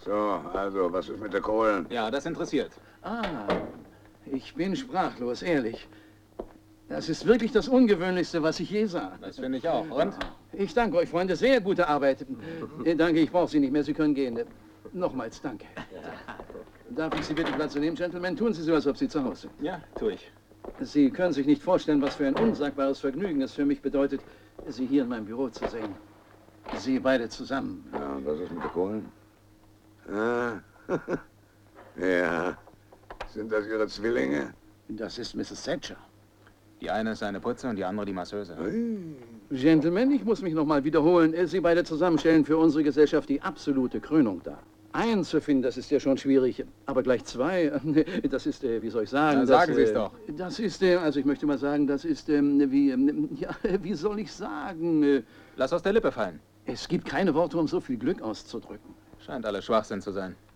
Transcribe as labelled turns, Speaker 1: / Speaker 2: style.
Speaker 1: So, also, was ist mit der Kohlen?
Speaker 2: Ja, das interessiert.
Speaker 3: Ah, ich bin sprachlos, ehrlich. Das ist wirklich das Ungewöhnlichste, was ich je sah.
Speaker 2: Das finde ich auch. Und?
Speaker 3: Ich danke euch, Freunde. Sehr gute Arbeit. Danke, ich brauche Sie nicht mehr. Sie können gehen. Nochmals danke. Darf ich Sie bitten, Platz zu nehmen, Gentlemen? Tun Sie so, als ob Sie zu Hause sind.
Speaker 2: Ja, tue ich.
Speaker 3: Sie können sich nicht vorstellen, was für ein unsagbares Vergnügen es für mich bedeutet, Sie hier in meinem Büro zu sehen. Sie beide zusammen.
Speaker 1: Ja, und was ist mit der Kohlen? Ah, ja. Sind das Ihre Zwillinge?
Speaker 3: Das ist Mrs. Thatcher.
Speaker 2: Die eine ist eine Putze und die andere die Masseuse.
Speaker 3: Gentlemen, ich muss mich noch mal wiederholen. Sie beide zusammen stellen für unsere Gesellschaft die absolute Krönung dar. Einen zu finden, das ist ja schon schwierig. Aber gleich zwei, das ist, wie soll ich sagen?
Speaker 2: Na, sagen Sie es doch.
Speaker 3: Das ist, also ich möchte mal sagen, das ist, wie soll ich sagen?
Speaker 2: Lass aus der Lippe fallen.
Speaker 3: Es gibt keine Worte, um so viel Glück auszudrücken.
Speaker 2: Scheint alles Schwachsinn zu sein.